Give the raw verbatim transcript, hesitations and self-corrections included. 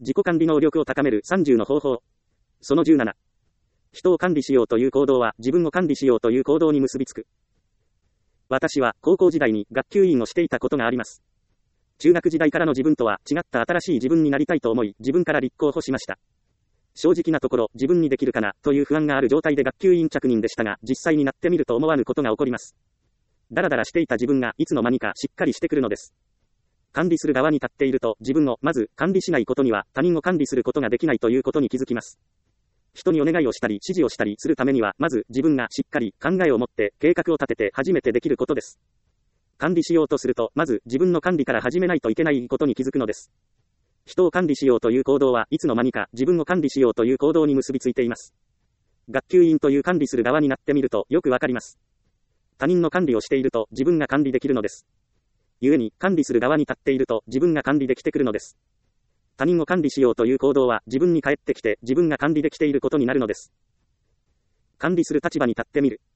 自己管理能力を高めるさんじゅうの方法。そのじゅうなな。人を管理しようという行動は自分を管理しようという行動に結びつく。私は高校時代に学級委員をしていたことがあります。中学時代からの自分とは違った新しい自分になりたいと思い、自分から立候補しました。正直なところ、自分にできるかなという不安がある状態で学級委員着任でしたが、実際になってみると思わぬことが起こります。だらだらしていた自分がいつの間にかしっかりしてくるのです。管理する側に立っていると、自分をまず管理しないことには他人を管理することができないということに気づきます。人にお願いをしたり指示をしたりするためには、まず自分がしっかり考えを持って計画を立てて初めてできることです。管理しようとすると、まず自分の管理から始めないといけないことに気づくのです。人を管理しようという行動はいつの間にか自分を管理しようという行動に結びついています。学級委員という管理する側になってみるとよくわかります。他人の管理をしていると自分が管理できるのです。故に管理する側に立っていると自分が管理できてくるのです。他人を管理しようという行動は自分に返ってきて自分が管理できていることになるのです。管理する立場に立ってみる。